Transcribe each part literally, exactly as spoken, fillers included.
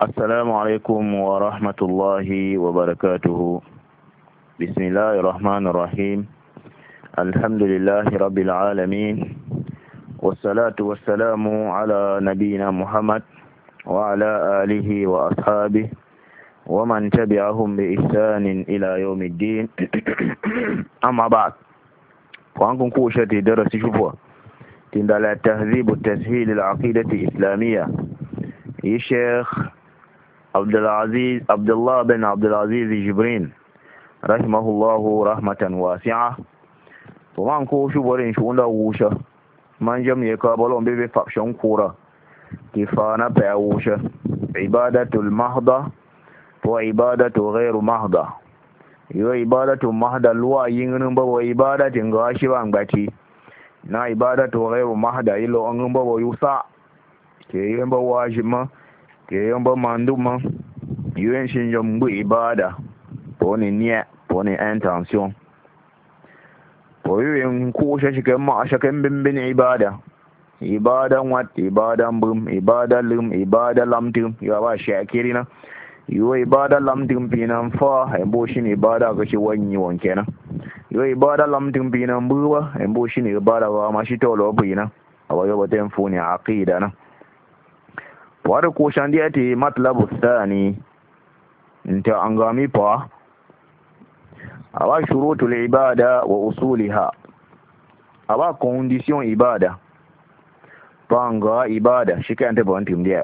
السلام عليكم ورحمة الله وبركاته. بسم الله الرحمن الرحيم. الحمد لله رب العالمين، والصلاة والسلام على نبينا محمد وعلى آله وأصحابه ومن تبعهم بإحسان إلى يوم الدين. أما بعد، وأنكم كوشة درس شفوة تندل التهذيب التسهيل العقيدة الإسلامية الشيخ عبد العزيز عبد الله بن عبد العزيز جبرين رحمه الله رحمة واسعة. ومن كوشة ورين شون ووشة من جمع يقابلون بيبي فابشون كورة كيفانا بأوشة عبادة المهضة وعبادة غير مهضة. يو عبادة مهضة لوا ينغنبا وعبادة غاشبا باتي na ibadatu ghairu mahda ilo angumba wa yusa ke yamba wajima ke yamba manduma yuen shinjo mbu ibada poni nie poni intention po yuen ku shashike ma shakem bimbin ibada ibada wat ibada mbum ibada lum ibada lamtum ya ba shakirina yo ibada lamtum pinan fa embo shin ibada ga shi wanyi wankena yo ibada lamtin bina mbuwa embo shine ibada wa mashito lo bina awayo baten funi aqida na wada ko shandi ati matlabu thani nta angami pa awa shurutul ibada wa usuliha, awa condition ibada panga ibada shikante bantim dia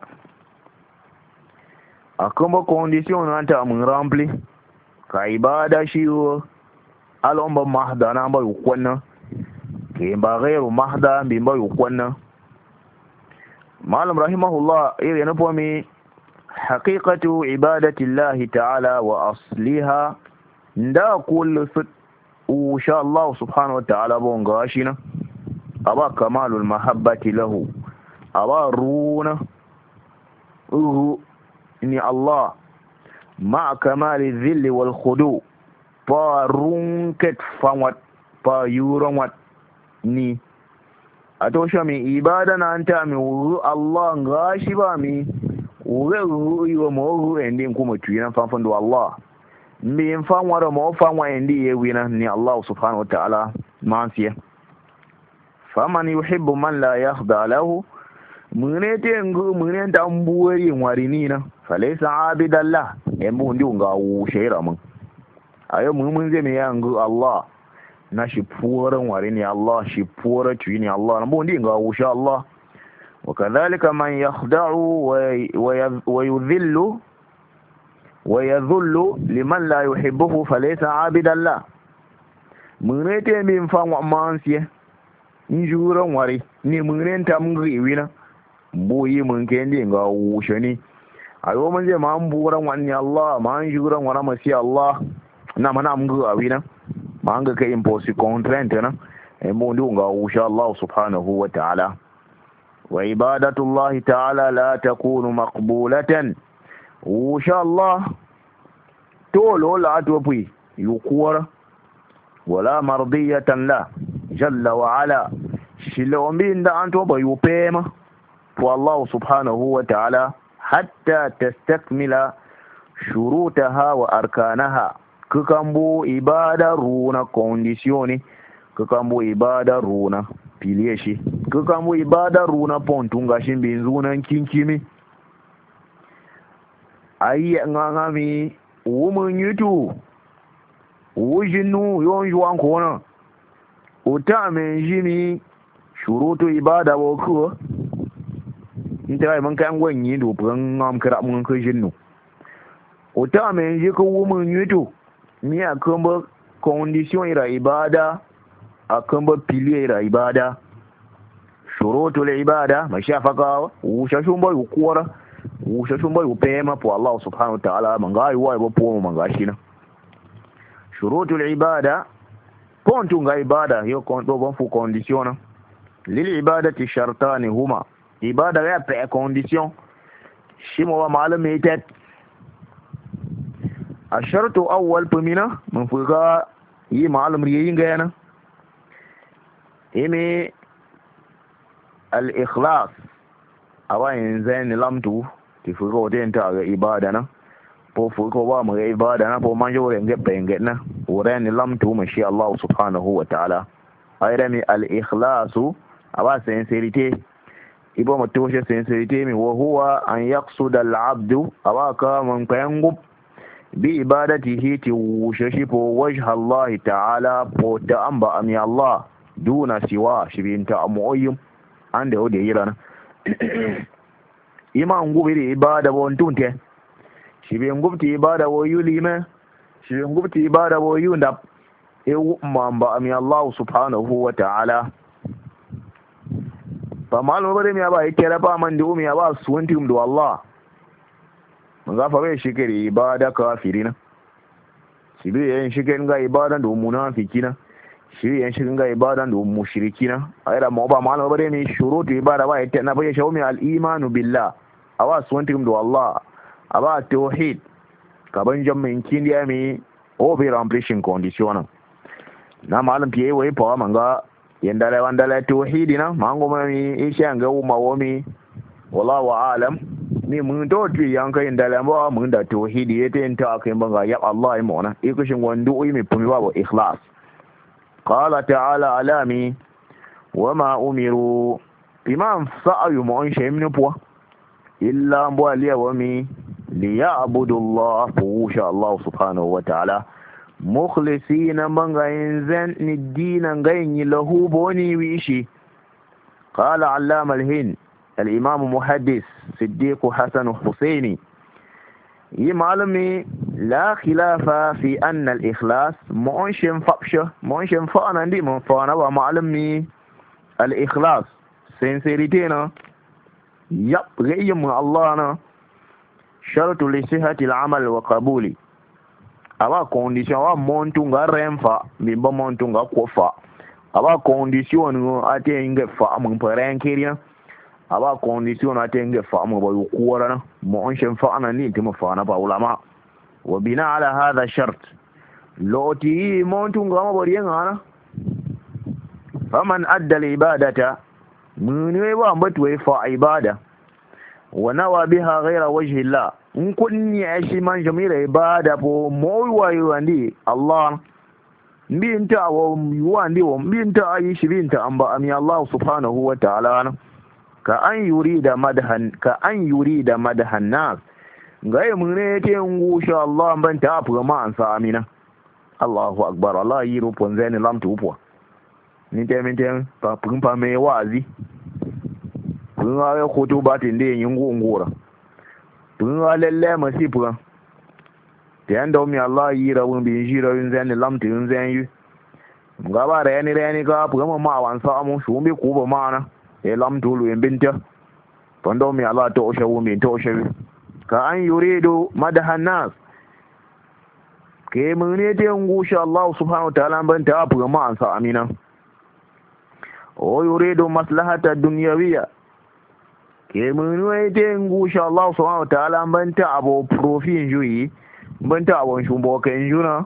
akombo condition nanta mun rempli ka ibada shiwo alomba mahda na mba yukwana ke mba ghairu mahda mba yukwana. Malam rahimahullah ili napomi haqiqatu ibadati Allah ta'ala wa asliha nda kullu insha Allah subhanahu wa ta'ala bonga ashina aba kamalul mahabbati lahu aba runa uhu ni Allah ma kamali dhilli wal khudu pa runket fanwat pa yuron wat ni ato shami ibada na anta mi wuru Allah ngashi ba mi wure wuru iwo mo wuru endi kuma tuyina fanfan do Allah mi fanwa do mo fanwa endi yewina ni Allah subhanahu wa ta'ala mansiya. Faman yuhibbu man la yakhda lahu munete ngu munenta ambuwari warini na falaysa abidallah embu ndi nga wu sheira mun ayo mun zai mai yangu Allah na shi fuwaran wari ne Allah shi fuwara cuyi ne Allah na bundi ga wusha Allah. Wa kadhalika man yakhda'u wa yudhillu wa yadhullu liman la yuhibbuhu falaysa 'abidan la munete min fan wa mansiye injuran wari ni munenta mun riwina boyi mun kendi ga wusha ni ayo mun zai ma buran wani Allah ma injuran wara masi Allah na mana mungu awina manga ka imposi contraint na e mundu nga insha Allah subhanahu wa ta'ala. Wa ibadatu Allah ta'ala la takunu maqbulatan insha Allah to lo la to pui yukuwara wala mardiyatan la jalla wa ala shilo mbinda anto ba yupema to Allah subhanahu wa ta'ala hatta tastakmila shurutaha wa arkanaha. Kukambo ibada runa kondisioni, kukambo ibada runa pilieshi, kukambo ibada runa pontunga shimbi nzuna kinkimi ayi ngangami umunyutu ujinu yonju wankona utame jimi shurutu ibada woku ntai man kan wanyi do ngam kira mun ko jinnu utame jiku umunyutu ni akamba condition ira ibada akamba pilier ira ibada shurutul ibada mashafaka ushashumba yukwara ushashumba yupema po Allah subhanahu wa ta'ala mangai wa bo po mangashina shurutul ibada pontu nga ibada yo konto bon fu condition lil ibadati shartani huma ibada ya pe condition shimo wa malami tet الشرط أول بمنا من فوقها هي معلم ريين جانا إمي الإخلاص أوين زين لمتو ti fuko te ta ga ibada na po fuko ba mu ga ibada na po manjo re nge penge na ore ni lam tu mashi Allah subhanahu wa ta'ala ayra mi al ikhlasu aba sincerity ibo matoshe sincerity mi wa huwa an yaqsuda al abdu aba ka man kayangu bi ibadatihi ti wushashi po wajha Allah ta'ala po ta amba ami Allah duna siwa shibinta amoyum ande ode yirana ima ngubiri ibada bon tunte shibe ngubti ibada wo yulime shibe ngubti ibada wo yunda e mamba ami Allah subhanahu wa ta'ala fa malo bare mi aba ikera pa man du mi aba suwanti mu Allah nga fa be shikiri ibada kafirina shibe yin shigen ga ibada do munafikina shi yan shirin ga ibada da mushrikina ayra mo ba malo bare mi shurutu ibada ba ita na baye shawmi al imanu billah awa suwantim do Allah aba tauhid ka ban jammin kindiya mi o be remplishing condition na malam piye wai pa manga yanda la wanda la tauhidina mango mi isha ga uma womi wallahu alam ni mun do ti yanka inda la mo mun da tauhidi yete enta kai banga ya Allah mo na ikushin wandu mi pumi ba ikhlas قال تعالى علامي وما أمروا إمام سأي مؤن شيء من بوا إلا مبالي ومي ليعبدوا الله فوش الله سبحانه وتعالى مخلصين من غينزن الدين غين له بوني ويشي قال علام الهند الإمام محدث صديق حسن حسيني يمعلمي لا خلاف في أن الإخلاص مؤنشن فبشه مؤنشن فأنا دي من فأنا ومعلمي الإخلاص سنسيريتينا يب غير من الله أنا شرط لصحة العمل وقبولي أبا كونديشن أبا مونتونغا رنفا بيبا مونتونغا كوفا أبا كونديشن أتي إنغ فا من برانكيريا aba condition atenge famu ba yukurana mo on shen fa'ana ni timo fa'ana ba ulama wa bina ala hadha shart loti montu ngama boriye ngana faman adda al ibadata munwe wa mbatu fa ibada wa nawa biha ghayra wajhi Allah in kunni ashi man jamira ibada po mo wa yuandi Allah mbinta wa yuandi wa mbinta ayi shibinta amba ami Allah subhanahu wa ta'ala ka an yuri da madhan ka an yuri da madhan nas gaye mun ne te ngusha Allah ban ta afu ma an sa amina Allahu akbar Allah yi ro ponze ne lam tu po ni te min te pa pun pa me wazi pun ga ko to ba tin de yin ngura pun ga lelle masi pun te ando mi Allah yi ra won bi jira yin zan lam tu yin zan yi ga ba re ni re ni ga pu ma ma wan sa mu shu bi ku ba ma na elam tulu embinta tondo mi ala to oshawu mi to oshawu ka an yuridu madahan nas ke mune te ngusha Allah subhanahu wa ta'ala ban ta afu ma ansa amina o yuridu maslahata dunyawiyya ke mune te ngusha Allah subhanahu wa ta'ala ban ta abo profin juyi ban ta abon shumbo kan juna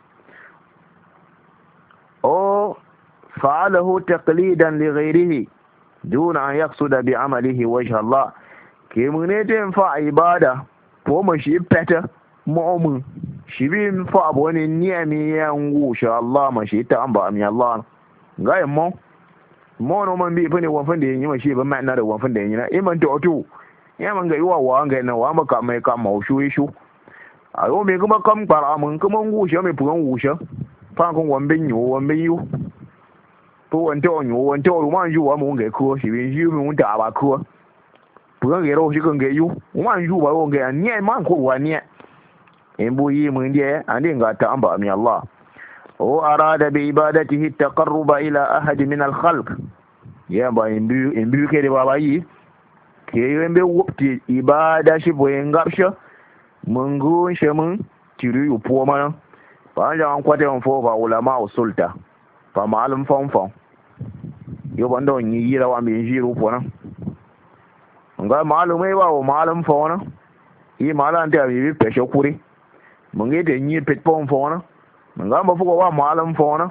o fa'alahu taqlidan li ghayrihi دون أن يقصد بعمله وجه الله كي منيتين فا عبادة فوما شيب بيتا مؤمن شبين فا أبواني نيامي ينغو شاء الله ما شيتا أنبا أمي الله غاية مو مو نومن بي فني وفن دي نيما شيب معنى دو وفن دي نينا إمان تؤتو يامان غاية وان غاية نواما كامي كام موشو يشو أيو ميكما كام قرامن كما نغوشا مي پغن غوشا فانكم وانبين يو وانبين يو to wante onyo wante o man ju wa mo nge ko shi bin ju mi unta ba ko bu ga gero shi kan ge yu man ju ba o nge ni man ko wa ni en bu yi mun die ande nga ta amba mi Allah o arada bi ibadatihi taqarruba ila ahad min al khalq ya ba en bu en bu ke de baba yi ke yembe wopti ibada shi bo en gapsha mun gun she mun tiru yu po ma ba ja an kwate on fo ba ulama usulta fa malum fon fon yo bando ni yira wa mi jiru pona nga malumai wa wa malum fona yi malan ta bi peshe kuri mun ge de ni pet pon fona nga ba fuko wa malum fona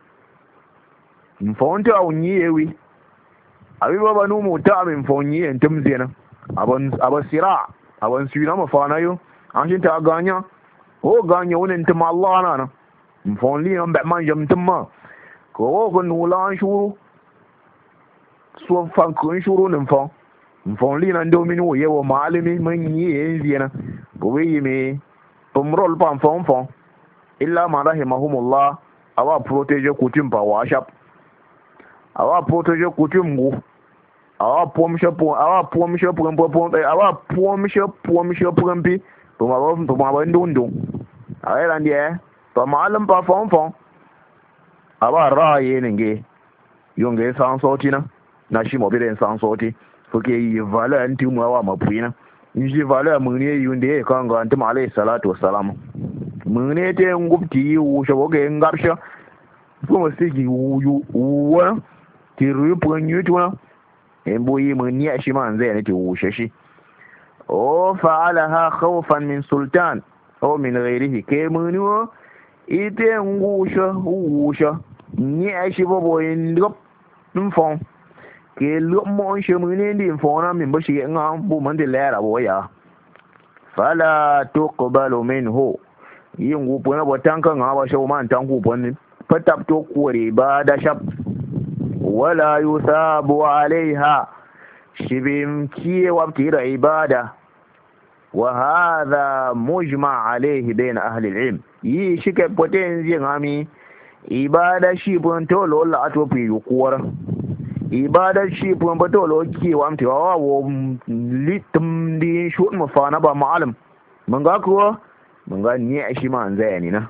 mfon ta unyi ewi abi baba nu mu ta min fon yi entum zena abon abasira awan suina ma fa na yo an shin ta ganya o ganya wonin ta Allah na na mfon li am ba man jam tumma ko ko nu la shuru so fan ko shuru nin fon mfon li na ndo min wo ye wo malimi man yi yenzi na bo wi me pomrol pam fon fon illa ma rahimahumullah awa protege kutum pa wa shap awa protege kutum go awa pom shapo awa pom shapo pom pom awa pom shapo pom shapo rampi to ma ba to ma ba ndundu awa ran die to malam pa fon fon awa ra ye nge yonge san soti na na shi mo bi den san soti fuke yi vala anti mu awa mapuina inji vala mun ne yunde kan ga antum alayhi salatu wassalam mun ne te ngubti wu shabo ge ngabsha kuma sigi wu wu ti ru pon yutuna embo yi mun ni shi man zai ne ti wu shi o fa'alaha khawfan min sultan aw min ghayrihi ke mun wo ite ngusha wusha ni shi bobo yin lop nfon ke lop mo shi mun ne din fona min ba shi nga bu man de lera boya fala tuqbalu minhu yin gupo na botan kan ha ba shi man tan gupo ni fatab to kore ba da shab wala yusabu alaiha shibim kiye wabti da ibada wa hadha mujma alayhi bayna ahli al-ilm yi shike potenzi ngami ibada shi bon to lo la ato pi yukuwar ibada shi bon ba to lo ki wa amti wa wo litum di shun mafana ba ma'alim mun ga ko mun ga ni shi ma an zaya ni na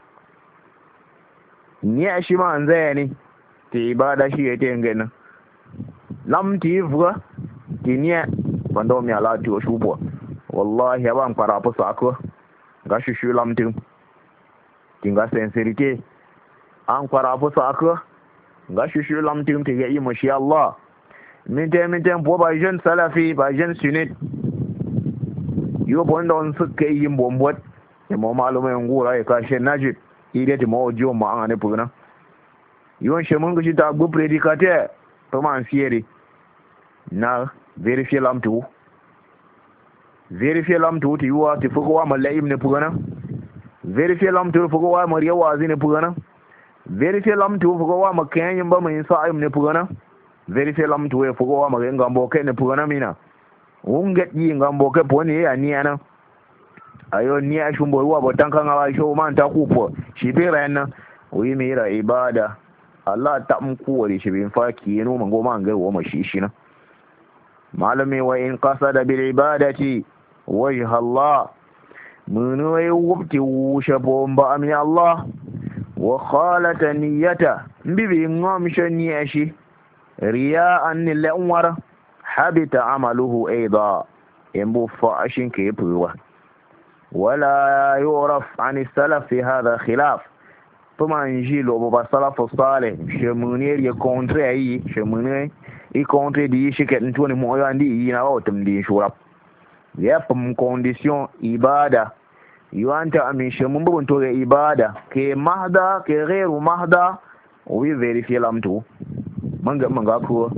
ni shi ma an zaya ni ti ibada shi yake ngena lam ti vga ti ni bando mi ala ti o shubo wallahi ya ban para po sako ga shushu lam tin tinga sincerité an para po sako ga shushu lam tin ti yi mashi Allah min te min te po ba jeune salafi ba jeune sunnite yo bondo on sukke yin bombot e mo malume ngura e ka she najid ide ti mo jo ma an ne pugna yon she mun gushi ta gbu prédicateur to man fieri na vérifier lam tu vérifier lam tu ti wa ti fuko wa malaim ne pugana vérifier lam tu fuko wa mariya wazi ne pugana vérifier lam tu fuko wa makanyin ba mai sa'im ne pugana vérifier lam tu e fuko wa magan gambo ke ne pugana mina unget yi gambo ke poni ya ni ana ayo ni a shumbo wa botan kan wa sho man ta kupo shi be ran wi mi ra ibada Allah ta mun kuwari shi bin faki no man goma an ga wa mashi shi na malami wa in qasada bil ibadati wajha Allah mun wai wubti wusha bomba ami Allah wa khalata niyyata bibi ngam shani ashi riya'an lil anwar habita amaluhu aida yambu fa ashin ke fuwa wala yuraf an salaf fi hadha khilaf tuma njilo bo salaf salih shemunir ya contre ayi shemunir i contre di shiket ntoni mo yandi yi na wotum di shurab ya pum condition ibada yuanta amin shemun bo to ibada ke mahda ke ghairu mahda wi verify lamtu manga manga ko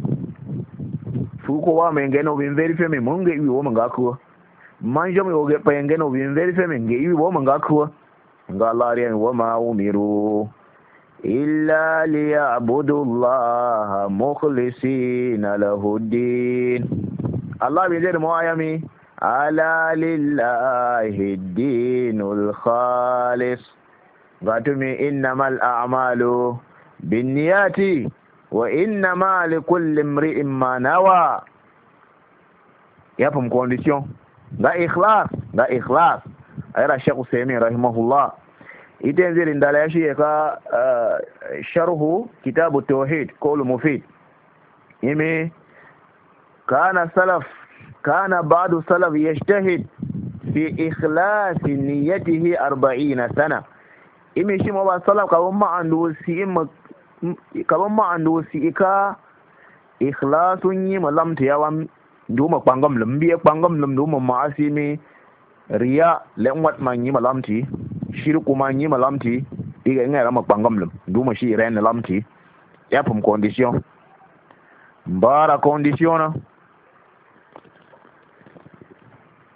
fu ko wa men geno bin verify me manga wi wo manga ko manja me o ge pa ngeno bin verify me nge wi wo manga ko nga lariyan wa ma umiru illa liya'budu Allah mukhlisina lahu din Allah bi jere mo ayami ala lillahi dinul khalis gatumi innamal a'malu binniyati wa innama likulli imri'in ma nawa ya pum condition ga ikhlas ga ikhlas ayra Sheikh Usaymin rahimahullah idan zirin da ya shi ka sharhu kitab at-tauhid qawl mufid yimi kana salaf kana ba'du salaf yajtahid fi ikhlas niyyatihi arba'ina sana imi shi ma ba salaf ka ma andu si ka ma andu si ka ikhlasun yi malam ta yawan duma pangam lambi pangam lam duma ma'asimi riya lenwat man yi malamti shirku man yi malamti diga ngara ma pangam lam duma shi ren lamti ya pum condition bara condition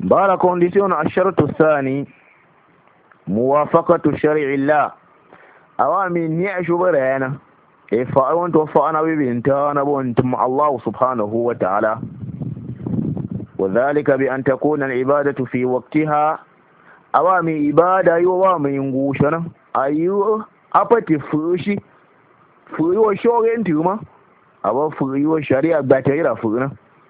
بارا كونديسيون الشرط الثاني موافقة شرع الله أوامي نيعشو برينا إفعلون توفعنا ببنتانا بنتم الله سبحانه وتعالى وذلك بأن تكون العبادة في وقتها أوامي إبادة يوامي ينغوشنا أيوه أبتي فرشي فريو شوغين تيوما أبا فريو شريعة باتيرا فرنا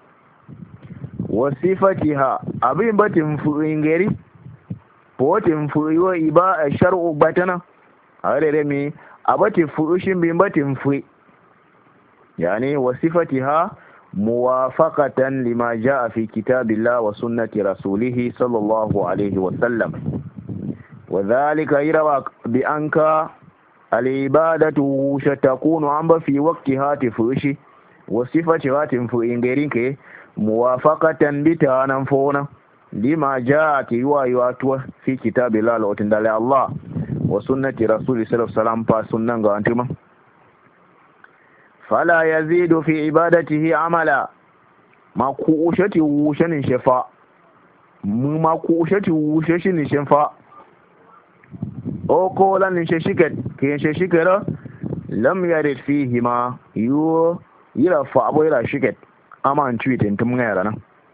وصفتها أبين باتم فرينغيري بوتم فريو إبا الشرع باتنا هذا رمي أبتي فرشين بين باتم فري يعني وصفتها موافقة لما جاء في كتاب الله وسنة رسوله صلى الله عليه وسلم وذلك يروى بأنك العبادة ستكون عم في وقتها تفرشي وصفتها تنفرين موافقة بتانا فونا لما جاء تيوا في كتاب الله وتندل الله وسنة رسوله صلى الله عليه وسلم فسنة أنتما فلا يزيد في عبادته عملا ما كوشتي وشن شفاء ما كوشتي وشن شفاء أو قولا نششكت كين ششكرا لم يرد فيه ما يو يرفع أبو يرى شكت أما أنتويت انتم غيرنا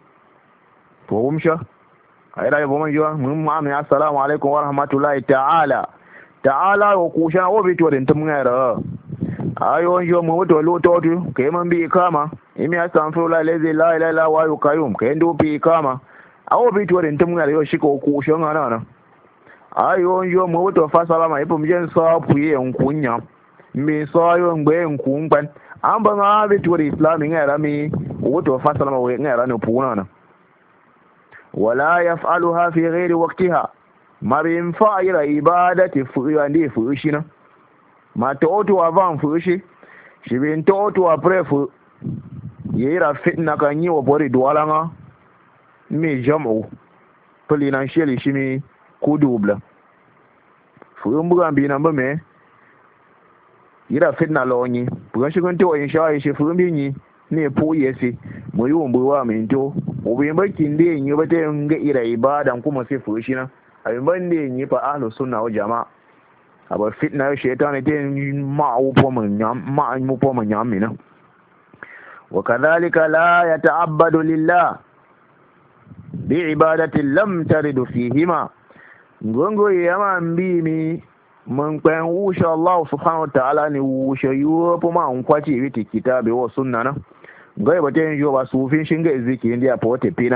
فهمشا أيضا يبومن جوا مم السلام عليكم ورحمة الله تعالى تعالى وكوشنا وبيتور انتم غيرنا ayo njo mu to lo to tu ke man bi kama imi asanfu la lezi la la la wa yukayum ke ndo bi kama awo bi to den tumu yo shiko ku shon ana na ayo njo mu to fa salama ipo mjen so puye nkunya mi so yo ngbe nku ngban amba nga bi to islam ngara mi wo to fa salama we ngara no puna na wala yaf'aluha fi ghairi waqtiha ma bi fa'ira ibadati fu yandi fu shina ma to'otu wa van fushi shi bin to'otu wa prefu yira fitna kan yi wa bori duwalanga mi jam'u financially shi mi ku dubla fu mbuga bi namba me yira fitna lonyi buga shi kun to insha shi fu mbi ni ne po yesi mu yi umbu wa min to obi mbaki ndi nyi bate nga ira ibadan kuma sai fushi na abin ban ndi nyi fa ahlus sunna wa jama'a aber fitna shaitan den ma upo manyam ma mu po manyam mina wakadhalika la yata'abbadu lillah bi'ibadati lam tarid fihima ngongo yama mbimi mun kwen wusha Allah subhanahu wa ta'ala ni wusha yupo ma unkwati witi kitabe wa sunna na ngai baten yo ba sufin shinga iziki ndi apo te pina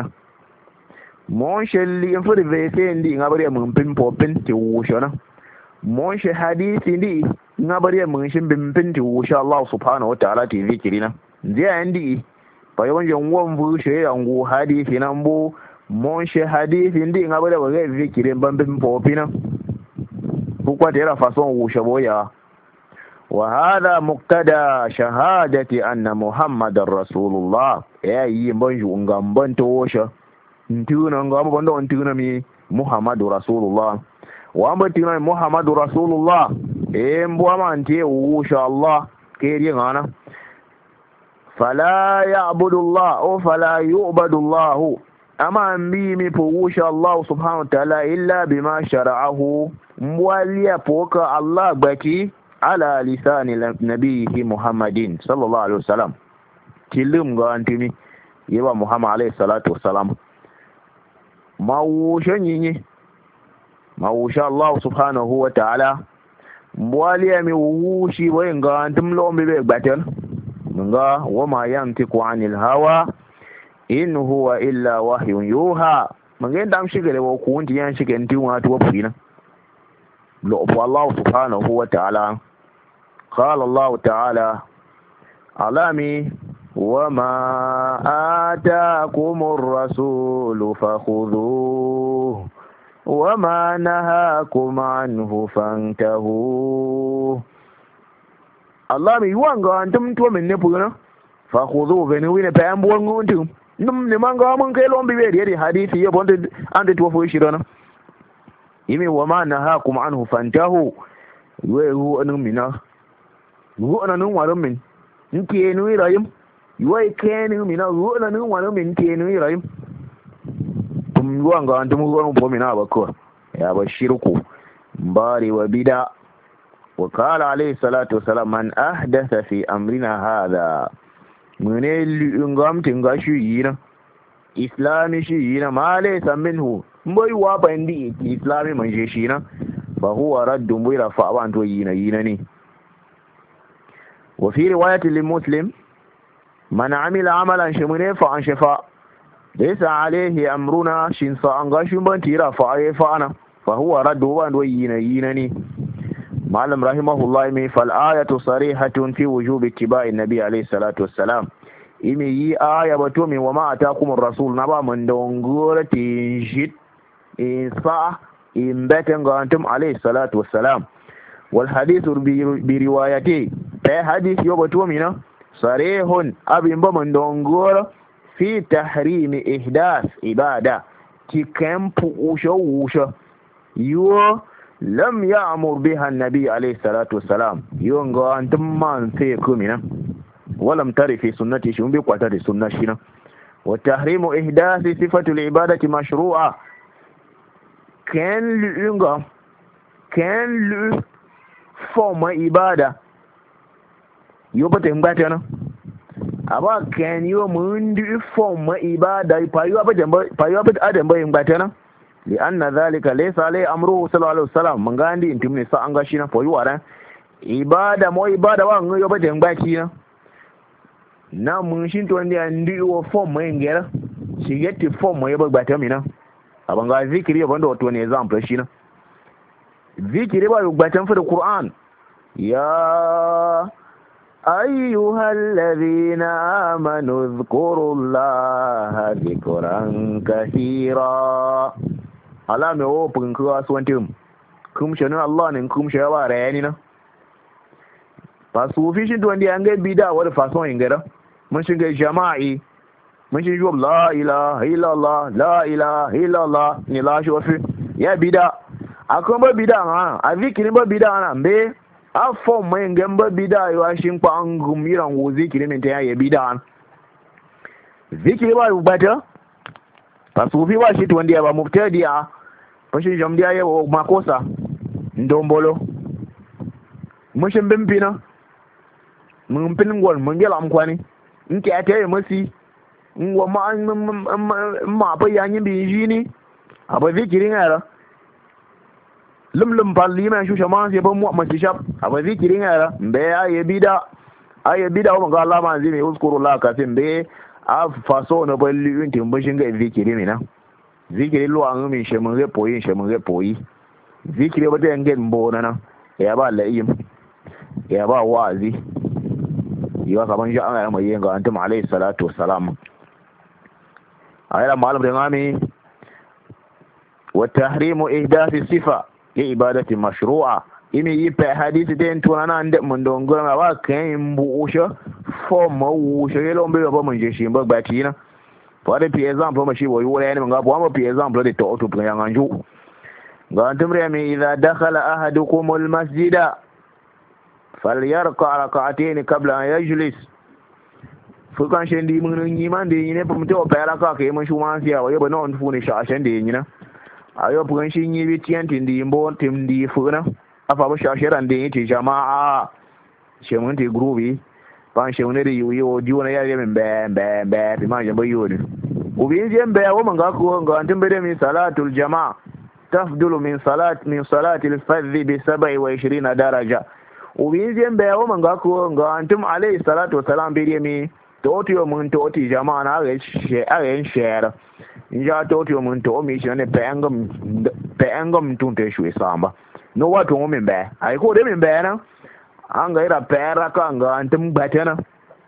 mon shelli info de vese ndi ngabari mun pin popin ti wusha na mon shi hadisi ndi ngabari mun shin bimpin ti wusha Allah subhanahu wa ta'ala ti zikirina ndiya ndi pa yon yon won vu she yangu hadisi na mbo mon shi hadisi ndi ngabari ba ga zikirin bambin popina bukwa tera fason wusha boya wa hadha muqtada shahadati anna muhammadar rasulullah ya yi banju ngamban to wosha ntuna ngamba bando ntuna mi muhammadur rasulullah wa amba tina muhammadur rasulullah e mbwa mante wusha allah keri ngana fala ya'budu allah o fala yu'badu allah ama mbi mi po wusha allah subhanahu wa ta'ala illa bima shara'ahu mwaliya poka allah baki ala lisani nabiyhi muhammadin sallallahu alaihi wasallam tilum ga antimi yewa muhammad alaihi salatu wasalam mawusha nyinyi mawusha allah subhanahu wa ta'ala mwaliya mi wushi wenga antum lo mbi be batel nga wama yantiqu anil hawa in huwa illa wahyun yuha mangenda amshigele wo kundi yan shigenti watu wapina lo Allah subhanahu wa ta'ala قال الله تعالى علامي وما آتاكم الرسول فخذوه وما نهاكم عنه فانتهوه علامي يوانغا أنتم تومن نبغنا فخذوه بنوين بأمبوان أنتم نم نمانغا من كيلون بيبير يدي حديثي يبون أنت توفوا شيرانا يمي وما نهاكم عنه فانتهوه يوهو أنمنا ruwa nan warin min nke nu rayim yoi kenu mina ruwa nan warin min kenu rayim ruwan ga antum ruwan bomi na bakko ya ba shirku bari wa bida wa qala alayhi salatu wassalam man ahdatha fi amrina hadha mune ngam tinga shi yina islami shi yina ma laysa minhu mbai wa bandi islami man je shi na fa huwa raddu muira fa wa anto yina yina ni wa fi riwayati lil muslim man amila amalan shimune fa an shafa laysa alayhi amruna shin sa an ga shi ban tira fa ay fa ana fa huwa raddu wa anto yina yina ni malam rahimahullah mi fal ayatu sarihatun fi wujubi ittiba'i nabi alayhi salatu wassalam imi yi aya bato mi wa ma atakum ar-rasul na ba man dongora tinjit in sa in beten ga antum alayhi salatu wassalam wal hadithu bi riwayati fa hadith yo bato mi na sarihun abin ba man dongora fi tahrim ihdath ibada ki kampu usho usho yo lam ya'mur biha an-nabi alayhi salatu wassalam yo ga antum man sai kumina ولم تري في سنته شون بي قواتر سنة شينا وتحريم إحداث صفة العبادة مشروعة كان لأنغا كان لفهم عبادة يوبت إمباتنا أبا كان يوم فهم عبادة فايو أبت أدم بي إمباتنا لأن ذلك ليس عليه أمره صلى الله عليه وسلم من غاندي انتمني سأنغا شينا فايو أران عبادة مو عبادة وانغا يوبت إمباتنا na mun shin to ndi andi wo form mai ngera shi yetti form mai ba gbata mina abanga zikiri ya banda wato ne example shi na zikiri ba gbata fa da Qur'an ya ayyuhal ladhina amanu dhkurullaha dhikran kathira ala me wo pun ko aswantim kum shanu Allah ne kum shawa rayani na ba su fi shi to ndi an ga bida wa da fason ingera mun shiga jama'i mun shiga la ilaha illallah la ilaha illallah ni la shi wafi ya bida akwai ba bida ha a zikiri ba bida ana mbe a form mai ngan ba bida yo shin pa an gumiran wo zikiri min ta ya bida an zikiri ba bata ba su fi ba shi to wanda ba mubtadi'a ba shi jamdiya ya makosa ndombolo mun shin bimpina mun pinin gol mun gela am kwani nke ataye masi ngwa ma ma ba yanyi bi jini aba zikirin ara lumlum palli ma shusha ma sai ba mu masi shap aba zikirin ara mbe aye bida aye bida wa ga Allah ma zai uskuru la ka sin be a faso na balli unti mbashin ga zikiri mina zikiri lo an mi shemun re poyi shemun re poyi zikiri ba ta ngen mbona na ya ba laim ya ba wazi yiwa kaman shi an mai yin ga antum alayhi salatu wassalam ayala malam da ngami wa tahrimu ihdathi sifa li ibadati mashru'a imi yi pa hadisi den tunana ande mun don gona ba kan bu usha fo ma usha yelo mbe ba mun je shi ba gbati na for the example ma shi boy wala ne ga bo ma for example de to to kan anju ga antum rami idha dakhala ahadukum al masjida falyarqa rak'atayn qabla an yajlis fukan shen di mun yi man de ne fa mutu pa raka kai mun shuma siya wa yaba non fu ne sha shen de yin na ayo fukan shin yi bi tiyan tin di mbo tim di fu na afa ba sha sheran de yi jama'a she mun ti grubi ban she mun de yi yo di wona ya ye men be be be bi ma jamba yo ni ubi je mbe wa man ga ko ga antum be de mi salatul jama'a tafdulu min salat min salati al-fardh bi sab'i wa ishrina daraja ubinziyan bai yawo man ga ko ga antum alayhi salatu wassalam bi mi to to mun to ti jama'a na ga she a ga share in ja to to mun to mi shi ne pe angam pe angam tun te shu samba no wa to min ba ai ko de min ba na an ga ira pe ra ka ga antum batana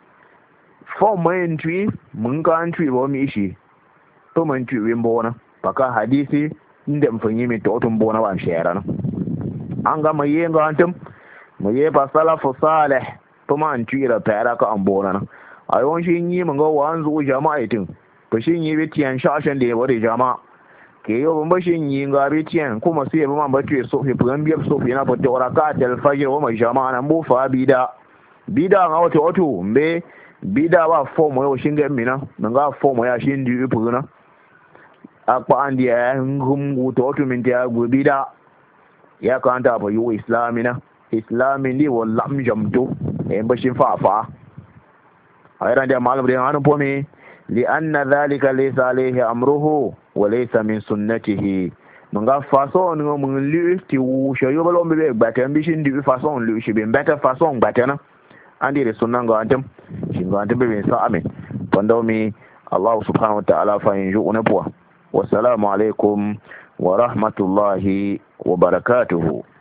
fo mun tui mun ga antui bo mi shi to mun tui win bona paka hadisi inda mfanyi mi to to bona wa share na an ga mai yin ga antum mu ye fa salafu salih to man tira tara ka ambona na ai won shin yi mun ga wanzu jama'a tin to shin yi bitiyan shashan da ya ware jama'a ke yo ban bashin yi ga bitiyan kuma sai ba man bace so fi bugan biyar so fi na fata waraka al fajr wa jama'a nan mu fa bida bida ga wato wato mbe bida ba form yo shin ga mina nan ga form ya shin di ipu na akpa andi ya ngum guto to min ta gubida ya kanta fa yu islamina islami ni wallam jamto e bashin fa fa ayran da malum da anu pomi li anna dhalika laysa alayhi amruhu wa laysa min sunnatihi nga façon ngo mun lu ti wu shoyo balo be gbata mbishin di façon lu shi be mbata façon gbata na andi re sunna ngo antum shi ngo antum be sa amen pando mi Allah subhanahu wa ta'ala fa inju unapwa wassalamu alaikum wa rahmatullahi wa barakatuhu.